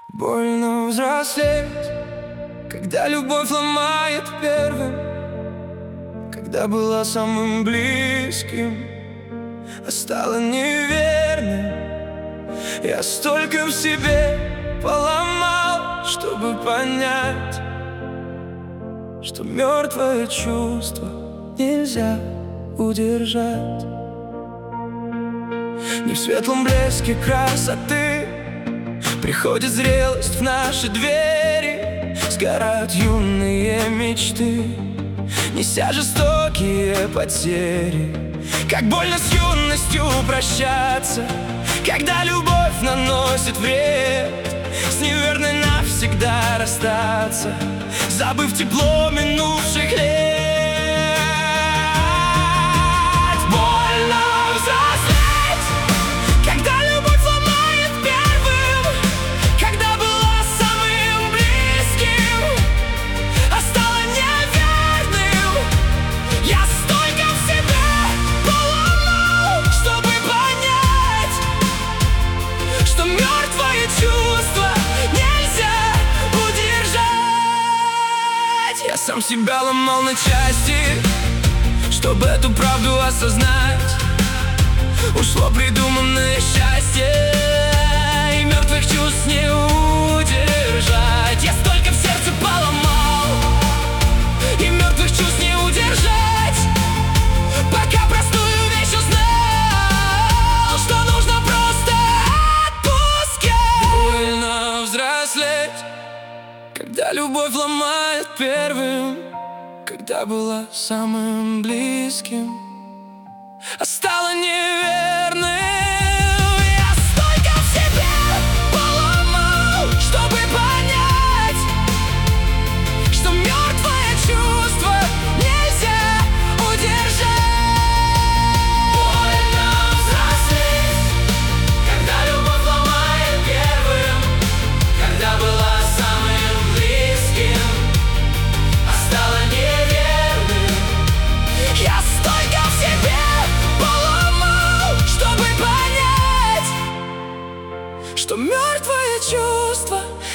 Больно взрослеть, когда любовь ломает первым, когда была самым близким, а стала неверным. Я столько в себе поломал, чтобы понять, что мертвое чувство нельзя удержать. Не в светлом блеске красоты приходит зрелость в наши двери. Сгорают юные мечты, неся жестокие потери. Как больно с юностью прощаться, когда любовь наносит вред. С неверной навсегда расстаться, забыв тепло минувших лет. Больно взрослеть, когда любовь ломает первым, когда была самым близким, а стала неверным. Я столько в себе поломал, чтобы понять, что мертвое чувство нельзя удержать. Я сам себя ломал на части, чтобы эту правду осознать. Ушло придуманное счастье, и мертвых чувств не удержать. Я столько в сердце поломал, и мертвых чувств не удержать. Пока простую вещь узнал, что нужно просто отпускать. Больно взрослеть, когда любовь ломает первым, когда была самым близким, а стала неверным. Я столько в себе поломал, чтобы понять, что мертвое чувство нельзя удержать. Больно взрослеть, когда любовь ломает первым, когда была самым близким, а стала неверным. Я столько в себе поломал, чтобы понять, что мертвое чувство